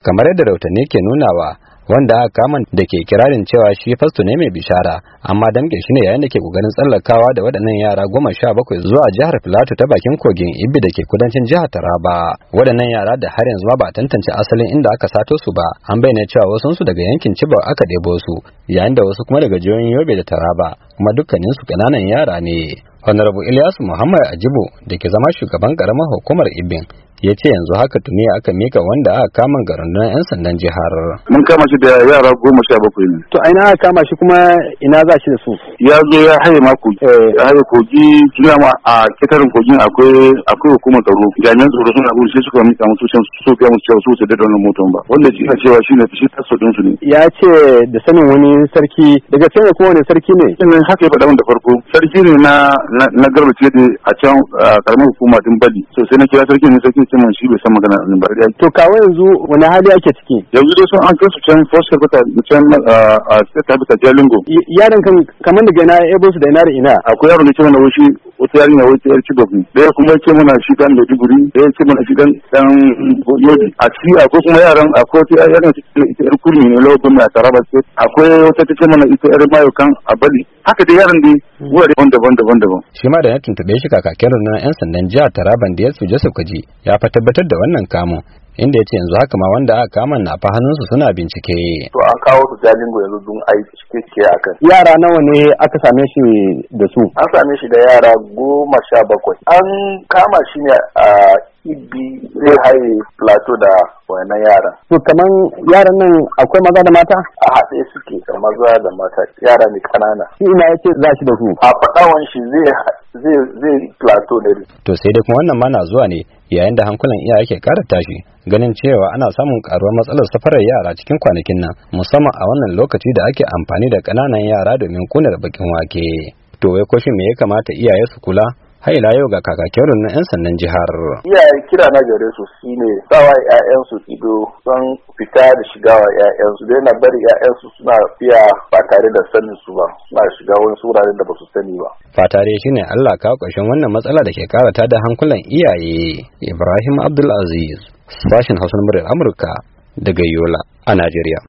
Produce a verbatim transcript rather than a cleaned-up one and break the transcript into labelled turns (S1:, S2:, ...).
S1: kamar yadda rahotanni ke nunawa, wanda aka kama da ke kirarin cewa shi fasto ne mai bishara, amma damge shi ne yayin da ke kokarin tsallakawa da waɗannan yara goma sha bakwai zuwa jihar Filato ta bakin kogin Ibbi da ke kudancin jihar Taraba. Waɗannan yara da har yanzu ba a tantance asalin inda aka sato su ba, an bayyana cewa wasu su daga yankin Chibok aka ɗebo su, yayin da wasu kuma daga jihohin Yobe da Taraba, kuma dukkanin su ƙananan yara ne. Honorable Ilyasu Muhammad Ajibo da ke zama shugaban karamar hukumar Ibbin ya ce yanzu haka tuni aka mika wanda aka kama ga rundunar 'yan sandan jihar.
S2: Mun kama shi da yara goma sha bakwai ne.
S3: To aina aka kama shi kuma ina za shi da su?
S2: Ya zo ya haye ma kogi. Ya haye kogi kila ma a ketarin kogin akwai akwai hukumar tsaro. Jami'an tsaro suna gudu sai suka mika musu can su ga musu cewa su su da wannan motan ba. Wanda shi cewa shine shi taso din su ne.
S3: Ya ce da sanin wani sarki daga can kuma wani sarki ne?
S2: Ina haka ya faɗa da farko. Sarki ne na na garba ce a can karamar hukuma din Bali. So sai na kira sarki ne sarki ce mun shi bai san magana nan ba.
S3: To kawo yanzu wani hali ake ciki?
S2: Yanzu dai sun an kai su can first capital can a state capital Jalingo.
S3: Yaron kan kamar daga ina ya ebo su da ina da ina?
S2: Akwai yaro ne ce mana wushi wata yarinya wata yar Chibok ne. Daya kuma ya ce mana shi dan Maiduguri, daya ce mana shi dan dan Yobe. A ciki akwai kuma yaran akwai wata yaran ita yar Kurmi ne lokacin mai Taraba State. Akwai wata ta ce mana ita yar Mayokan a Bali. Haka dai yaran dai wurare daban-daban daban.
S1: Shi ma da ya tuntube shi kakakin rundunar 'yan sandan jihar Taraban da ya su Joseph Kaji ya fa tabbatar da wannan kamun, inda ya ce yanzu haka ma wanda aka kama na fa hannunsu suna bincike.
S4: To an kawo su Jalingo yanzu dun aiki cike akan.
S3: Yara nawa ne aka same shi da su?
S4: An same shi da yara goma sha bakwai. An kama shi ne a Ibbi zai haye Plateau da wannan yaran.
S3: To kaman yaran nan akwai maza da mata?
S4: A haɗe suke da maza da mata, yara ne kanana.
S3: Shi ina yace za shi da su?
S4: A faɗawan shi zai zai zai Plateau ne.
S1: To sai dai kuma wannan ma na zuwa ne yayin da hankulan iyaye ke ƙara tashi, ganin cewa ana samun karuwar matsalar safarar yara cikin kwanakin nan, musamman a wannan lokaci da ake amfani da ƙananan yara domin kunar bakin wake. To wai ko shi me ya kamata iyaye su kula? Haila yau ga kakakin rundunar 'yan sandan jihar.
S4: Iyaye kira na gare su shine sawa 'ya'yansu ido don fita da shiga wa 'ya'yansu, dai na bari 'ya'yansu suna fiya ba tare da sanin su ba, suna shiga wani wuraren da ba su sani ba.
S1: Fatare shine Allah kawo ƙarshen wannan matsala da ke karata da hankulan iyaye. Ibrahim Abdulaziz, sashin Hausa na Amurka daga Yola a Najeriya.